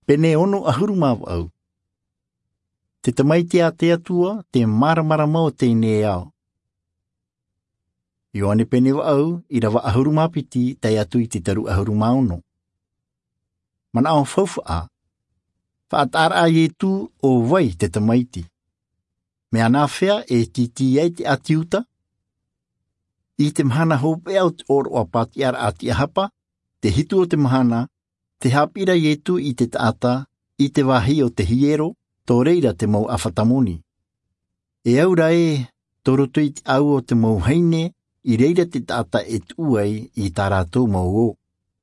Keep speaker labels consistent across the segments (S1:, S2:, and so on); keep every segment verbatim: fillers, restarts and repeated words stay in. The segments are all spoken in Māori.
S1: pene ono ahuru mau au. Te tamaiti a te atua, te maramara mau te ne au. Ioane pene wa au, i rawa ahuru mapiti, tai atu i te taru ahuru mauno. Mana au faufa a. Whaatara a ye tu o wai te tamaiti. Me ana whea e titi ai te atiuta. I te mahana hope au te oro a pati ara ati ahapa, te hitu o te mahana, te hapira ye tu i te taata, i te wahi o te hiero, tō reira te mau awhatamoni. E aura e, toroto i te au o te mau heine, i reira te taata e tuai i tā rātou mau o.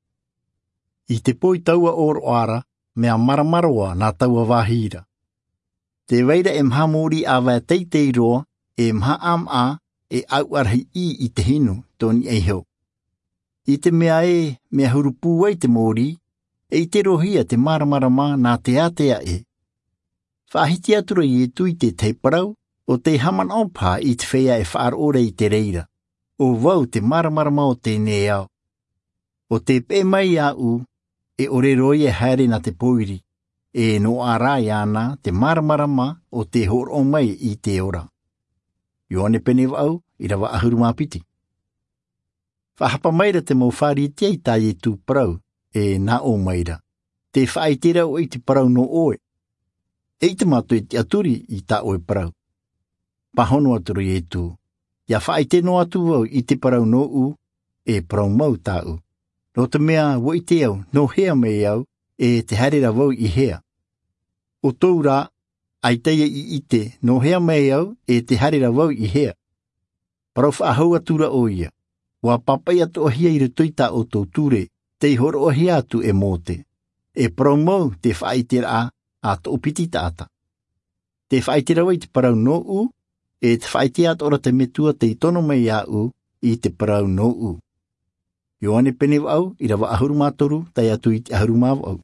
S1: I te poi taua oro ara, mea maramaroa nā taua wahira. Te weira e mha mōri a wea teitei roa, e mha am a, e au arahi i i te hinu, tōni ei heo. I te mea e, mea hurupu ai te mōri, e i te rohia te maramarama nā te atea e. Whahiti atura i e tui te teiparau, o te haman opa i te whea e whaarore i te reira, o wau te maramarama o te ne au. O te pē mai au, e ore roi e haere na te poiri, e no arai ana te maramarama o te horo mai i te ora. Ioane pene wau, i rawa ahuru mapiti. Whahapa maira te mau whari te i tai e tū parau, e na o maira. Te whaitera o i te parau no oe. E te mato i te aturi i ta oe parau. Pahono aturu i e tū. Ia whaite no atu au i te parau no u, e parau mau ta u. No te mea wo i te au, no hea mei au, e te harera wau i hea. O tau rā, ai teia i ite, no hea mei au, e te harera wau i hea. Parau whaahau atura o ia. Wa papai atu o hia i rituita o tau ture, te horo o hia atu e mote. E parau mau te whaitera a, a to upiti taata. Te whaitera wai te parau no u, e te whaitea ora te metua te itono mei a u, i te parau no u. Ioane pene au, i rawa ahuru mātoru, tai atu i te ahuru māu au.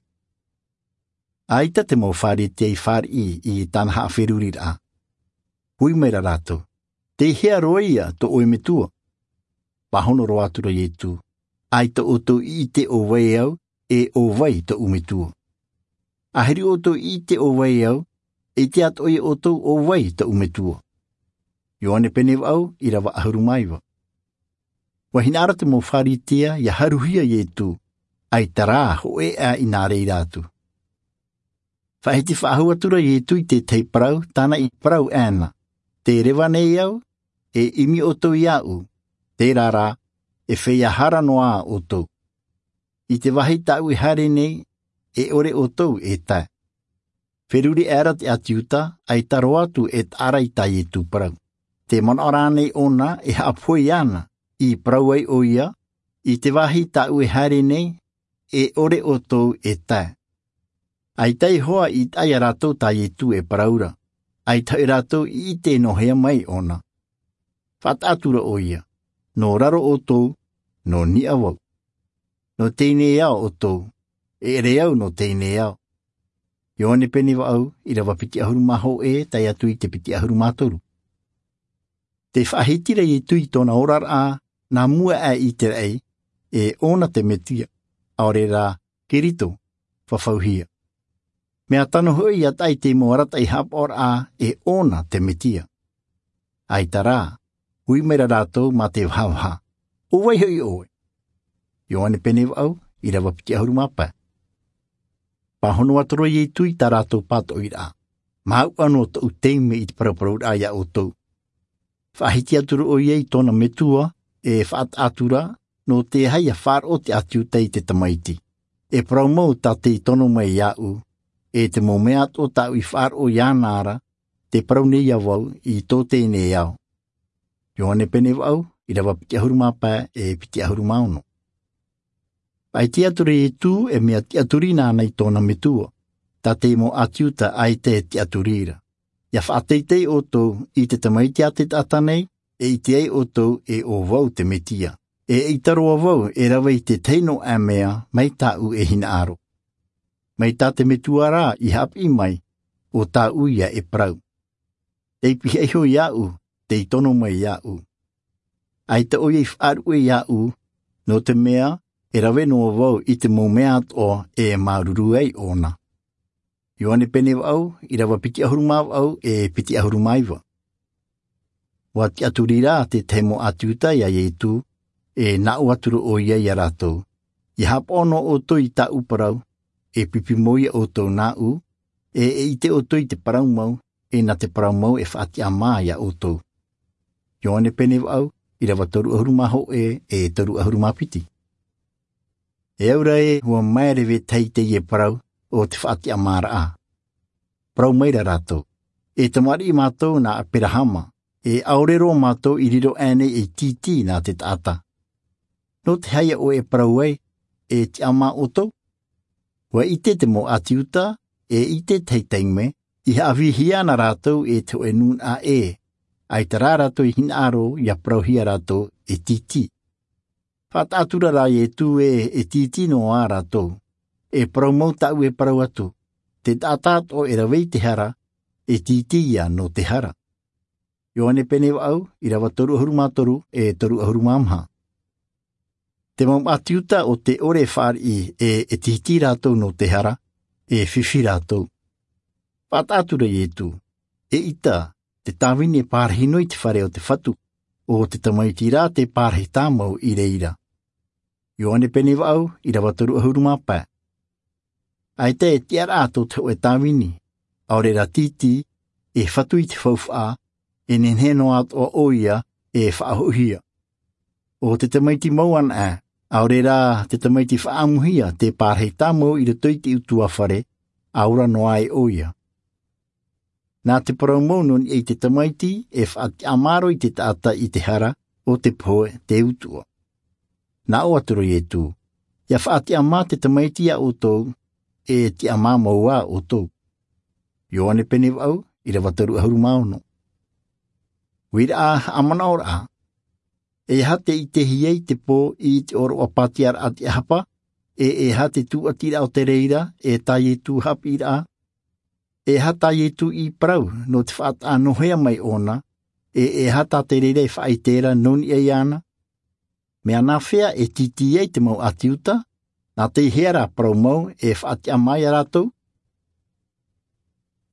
S1: Aita te mau whare te i whare i, i tāna haa wheruri rā. Hui meira rātou. Te hea roia to oe metua. Pahono roa atura i tu. Aita o to i te o wai au, e o wai to umetua. Aheri o to i te o wai au, e te at oe o to o wai to umetua. Ioane pene au, i rawa ahuru maiwa. Wahinara te mau wharitea, ia haruhia i tu. Ai tarā ho e a i nā rei rātu. Whahiti whahua tura i tu i te tei parau, tāna i parau āna. Te rewa nei au, e imi o tau i au. Te rara, e whea hara noa o tau. I te wahi tau i hare nei, e ore o tau e tai. Wheruri era te atiuta, ai taro atu e tara i tai e tu parau. Te manora nei ona e hapoi ana, i parau ai o ia, i te wahi tau i hare nei, e ore o tau e tai. Ai tai hoa i tai a rātou tai e tu e paraura. Ai tai rātou i te nohea mai ona. Whatatura o ia. No raro o tau, no ni awau. No teine au o tau, e ere au no teine au. Ioane pene wa au, i rawa piti ahuru maho e, tai atu i te piti ahuru mātoru. Te whahitira i tui tōna orar a, nā mua a i te rei, e ona te metia, aore rā, kirito, whawhauhia. Mea tano hui at ai te moarata i hapor a, e ona te metia. Ai tarā, hui mera rātou ma te whawha. O wai hui oe. Ioane pene au, i rawa piti ahuru mapa. Pahono atoro i tui tā rātou pato i rā. Mau ano tau teime i te paraparau aia o tau. Whahiti aturu o iei tōna metua, e whaat atura, no te haia whār o te atiu tei te tamaiti. E parau mau tā te tono mai iau, e te mo mea o tau i whār o ianara, te parau nei awau i tō tēne iau. Ioane pene wau, i rawa piti ahuru mapa e piti ahuru mauno. Ai te aturi e tū e mea te aturi nānei tōna metua, tā te mo atiuta ai te te aturira. Ia whaateitei o tō i te tamaiti a te tatanei, e i te ei o tō e o wau te metia. E i taroa wau e rawa i te teino a mea mai tāu e hina aro. Mai tā te metua rā i hapi mai, o tāu ia e prau. E pihe iho iau, te i tono mai iau. Ai te oia i whaaru e iau, no te mea, e rawe no wau i te mo mea o e maruru ei ona. Ioane pene au, i rawa piti ahurumau au e piti ahurumaiwa. Wa ti aturira te temo atiuta ia yetu, e nau aturu o ia ia ratou. I hapono o toi ta uparau, e pipi moia o tau nau, e e ite o toi te parau mau, e na te parau mau e whaati a maa ia o tau. Ioane pene au, i rawa toru ahurumaho e e toru ahurumapiti. E aura e hua maerewe teite i e parau o te whaati a maa raa. Parau meira ratou. E tamari i mātou na a perahama, e aurero mātou i riro ane e titi na te taata. No te haia o e parau ai, e te ama o tau. Wa ite te mo atiuta, e ite teitengme, i hawihia na ratou e te oe nun a e, ai te rā ratou i hina aro i a parauhia ratou e titi. Whatatura rā e tu e e titi no a ratou, e parau mau tau e parau atu, te tātāt o e rawei te hara, e titi ia no te hara. Ioane pene au, i rawa toru ahuruma toru e toru ahuruma amha. Te mau atiuta o te ore whaari e e titi ratou no te hara, e whiwhi ratou. Whatatura e tu, e ita, te tāwini e pārhinoi te whare o te whatu, o te tamaiti rā te pārhi tāmau i reira. Ioane pene au, i rawa toru ahuruma pā. Ai te e tia rātou te oe tāwini, aore ra titi, e whatu i te whauwha, e nenheno at o oia e whaahuhia. O te tamaiti mauan a, aore rā te tamaiti whaamuhia te pārhei tāmau i re toiti utua whare, aura noa e oia. Nā te parau maunon e te tamaiti e whaati amaro i te taata i te hara o te poe te utua. Nā o aturo e tu, ia whaati ama te tamaiti a o tau, e te ama maua o tau. Ioane pene au, i rawa taru ahuru maono. Wira a amana ora a. E hate i te hiei te pō i te oro a patiar ati hapa, e e hate tu atira o te reira, e tai e tu hapi ira a. E hata i tu i prau, no te whaat anohea mai ona, e e hata te reira e whaitera noni e ana. Mea nā whea e titi ei te mau atiuta, nā te heara prau mau e whaati amai a ratou,